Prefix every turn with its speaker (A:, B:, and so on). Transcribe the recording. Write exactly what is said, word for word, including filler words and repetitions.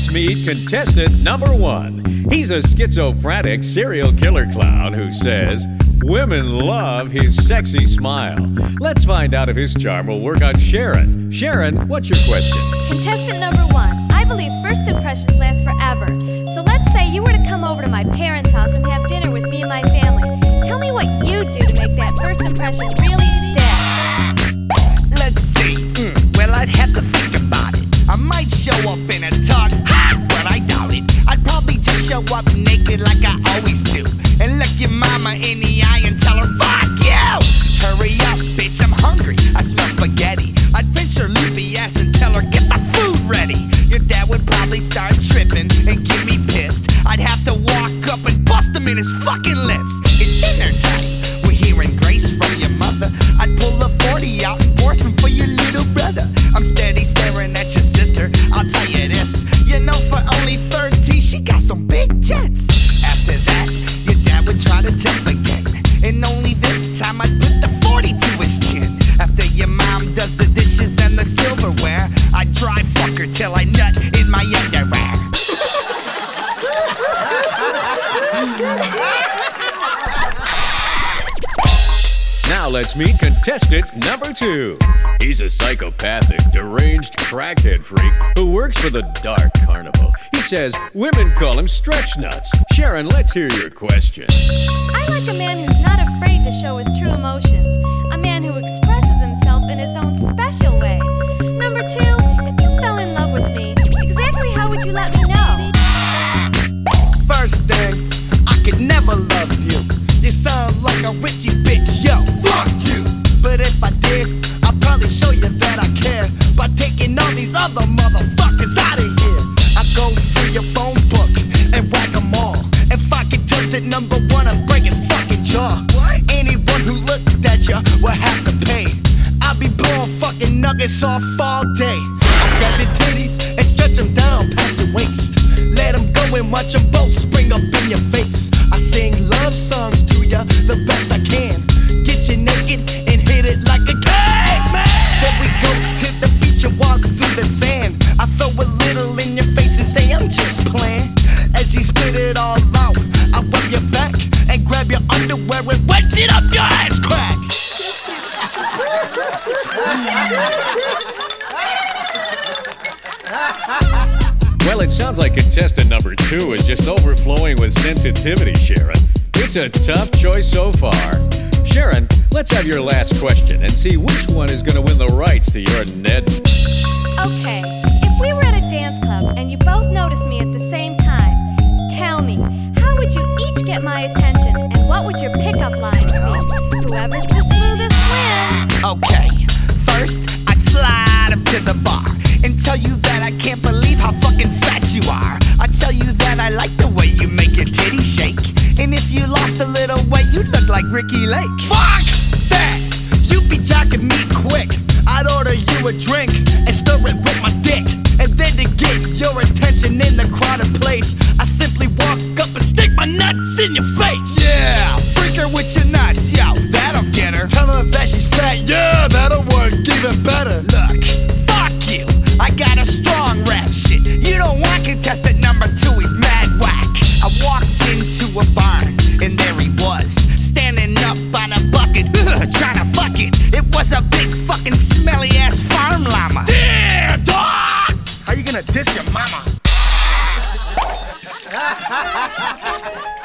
A: Let's meet contestant number one. He's a schizophrenic serial killer clown who says women love his sexy smile. Let's find out if his charm will work on Sharon. Sharon, what's your question?
B: Contestant number one. I believe first impressions last forever. So let's say you were to come over to my parents' house and have dinner with me and my family. Tell me what you'd do to make that first impression really stick.
C: Let's see. Mm, well, I'd have to think about it. I might show up in a tux, ha! But I doubt it. I'd probably just show up naked like I always do, and look your mama in the eye and tell her, fuck you! Hurry up, bitch, I'm hungry. I smell spaghetti. I'd pinch her loopy ass and tell her, get my food ready. Your dad would probably start tripping and get me pissed. I'd have to walk up and bust him in his fucking lips. It's dinner time. We're hearing grace from your mother. I'd pull a forty out and pour some for your little brother. I'm steady staring at your sister. I'll tell you this. You know, for only thirteen, she got some big tits. After that, your dad would try to jump again, and only this time I'd put the forty to his chin. After your mom does the dishes and the silverware, I'd dry fuck her till I nut in my underwear.
A: Now let's meet contestant number two. He's a psychopathic, deranged crackhead freak who works for the Dark Carnival. He says women call him stretch nuts. Sharon, let's hear your question.
B: I like a man who's not afraid to show his true emotions. A man who expresses himself in his own special way. Number two, if you fell in love with me, exactly how would you let me know?
C: First thing, I could never love you. You sound like a witchy bitch, yo. Fuck you! But if I did, I'd probably show you that I care by taking all these other motherfuckers out of here. I go through your phone book and whack them all. If I could test it, number one, I'd break his fucking jaw. What? Anyone who looked at you will have to pay. I'll be blowing fucking nuggets off all day. I grab your titties and stretch them down past your waist. Let them go and watch them both spring up in your face. I sing love songs to you the best I can. Get you naked and hit it like a caveman. Then we go to the beach and walk through the sand. I throw a little in your face and say I'm just playing. As he spit it all out, I rub your back and grab your underwear and wet it up your ass crack.
A: Well, it sounds like contestant number two is just overflowing with sensitivity, Sharon. It's a tough choice so far. Sharon, let's have your last question and see which one is going to win the rights to your Ned.
B: Okay, if we were at a dance club and you both noticed me at the same time, tell me, how would you each get my attention and what would your pickup lines be? Whoever's the smoothest wins.
C: Okay, first I'd slide up to the bar and tell you that I can't believe how fucking fat you are. I tell you that I like the way you make your titties shake, and if you lost a little weight, you look like Ricky Lake. Fuck that! You be talking me quick. I'd order you a drink and stir it with my dick, and then to get your attention in the crowded place, I simply walk up and stick my nuts in your face. Yeah, freak her with your nuts, yo, that'll get her. Tell her that she's fat, yeah, that'll work even better. Look, fuck you, I got a strong rap shit. You don't want contestant number two, he's mad whack. I walked into a barn, and there he was, standing up on a bucket, trying to fuck it. It was a big fucking smelly ass farm llama. Yeah, dog! How you gonna diss your mama?